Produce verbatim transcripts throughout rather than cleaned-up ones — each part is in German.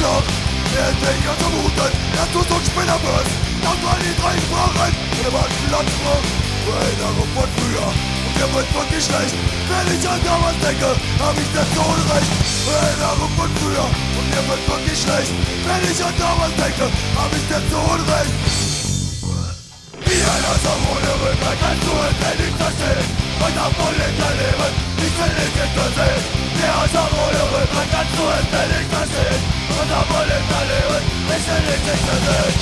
Schlag. Er ist nicht ganz vermutet, er tut so Spinner wird. Das war die drei Sprachen, und er war ein Platzsprung. Erinnerung von früher, und mir wird wirklich schlecht. Wenn ich an damals denke, hab ich das so Unrecht. Erinnerung von früher, und mir wird wirklich schlecht. Wenn ich an damals denke, hab ich das so Unrecht. Wie ein Asser ohne Rückgrat kannst du es denn nicht verstehen. Und am vollen Leben, ich will nicht hintersehen. Der Asser ohne Rückgrat kannst du es denn nicht verstehen. Und am vollen Leben, ich will nicht hintersehen.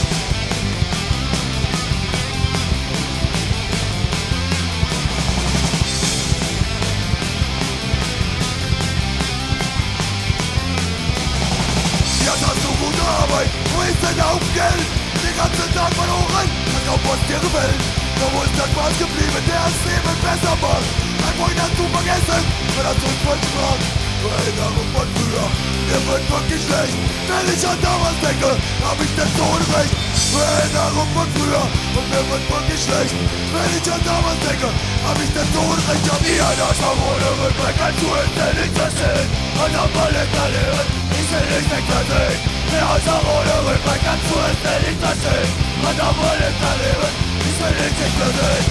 Jetzt hast du gute Arbeit, wo ist denn auch Geld? Den ganzen Tag verloren, hast auf was dir gefällt. Doch wo ist der Spaß geblieben, der das Leben besser macht? Ein Freund hast du vergessen, wenn er zu uns sprach. Erinnerung von früher, mir wird wirklich schlecht. Wenn ich an damals denke, hab ich das so Unrecht. Erinnerung von früher, und mir wird wirklich schlecht. Wenn ich an damals denke, hab ich das so Unrecht. Ja, wie ein Arsch ohne Rückgrat kannst du es denn nicht verstehen. Und am vollen Leben, ich will nicht wegversehen. Der Arsch ohne Rückgrat kannst du es denn nicht verstehen. Und am vollen Leben, ich will nicht wegversehen.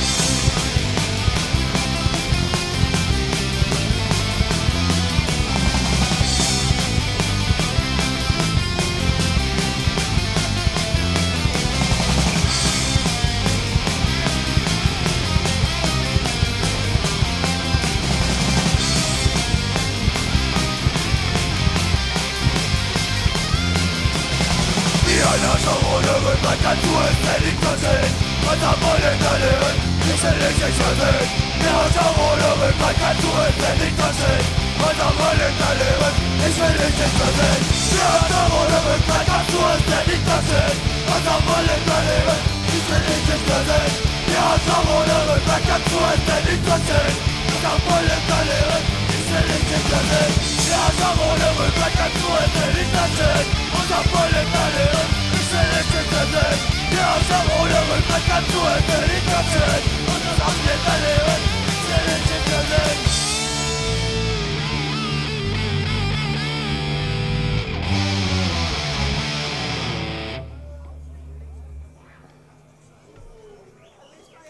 Ein Ascher ohne Rückgrat kannst du es denn nicht versehen. Und am vollen Leben, ich will dich nicht versehen. Der Ascher ohne Rückgrat kannst du es denn nicht versehen. Und am vollen Leben, ich will dich nicht versehen. Der Ascher ohne Rückgrat kannst du es denn nicht versehen. Und am vollen Leben, ich will dich nicht versehen. Der Ascher ohne Rückgrat kannst du es denn nicht versehen. Und am vollen Leben, ich will dich nicht versehen. Der Ascher ohne Rückgrat kannst du es denn nicht versehen. Und am vollen Leben, ich will dich nicht versehen. Der Ascher ohne Rückgrat kannst du es denn nicht versehen.